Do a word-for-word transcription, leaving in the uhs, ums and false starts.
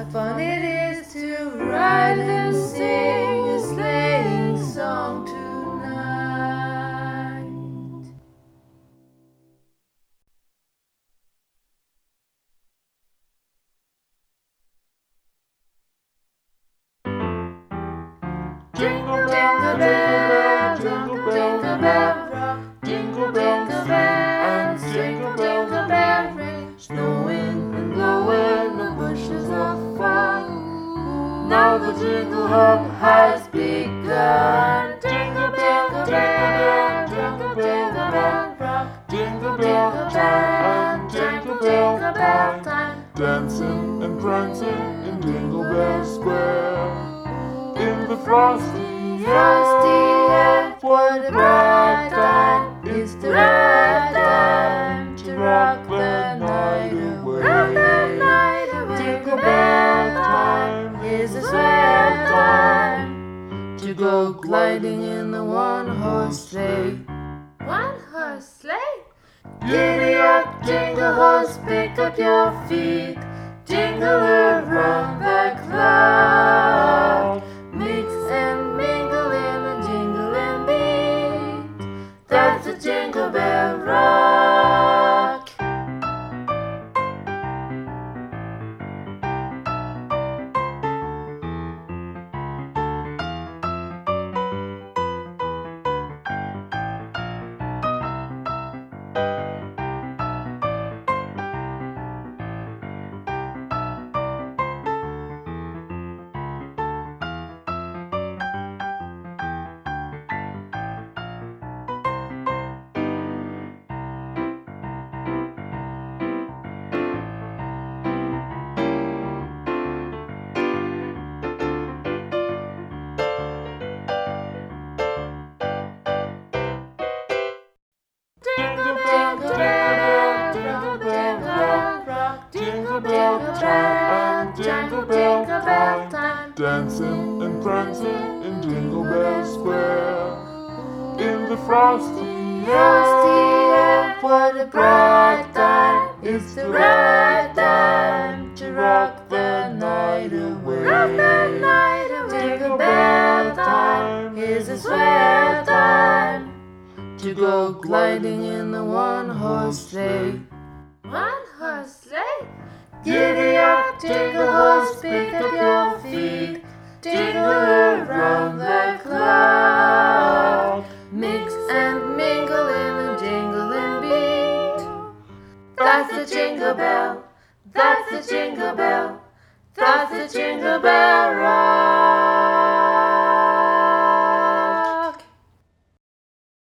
What fun it is to ride and sing a sleighing song tonight. Jingle, jingle bell, jingle, jingle bell rock. Jingle, jingle bells, jingle, jingle bell ring. Snowing and blowing the bushes of fun. Now the jingle hop has begun. Jingle, jingle bell, jingle, jingle bell rock. Jingle, jingle bell, jingle, jingle bell time. Dancing and prancing in Jingle Bell Square. In the frosty, Frosty air, what a bright time. It's the right time to rock the night away. Rock the night away. Jingle bell time is a swell time to go gliding in the one-horse sleigh. One-horse sleigh? Giddy up, jingle horse, pick up your feet. Jingle around the clock. Mix and mingle in a jingling beat. That's a Jingle Bell Rock. Jingle bell, jingle bell, jingle bell rock. Jingle bell time, jingle jingle bell time. dancing and prancing in Jingle Bell Square. In the frosty Frosty air, what a bright time. It's the right time to rock the night away. Rock the night away. Jingle bell time is a swell time to go gliding in the one-horse sleigh. One-horse sleigh? Giddy up, jingle horse, pick up your feet. Jingle around the clock. Mix and mingle in a jingling beat. That's the Jingle Bell, that's the Jingle Bell, that's the Jingle Bell Rock.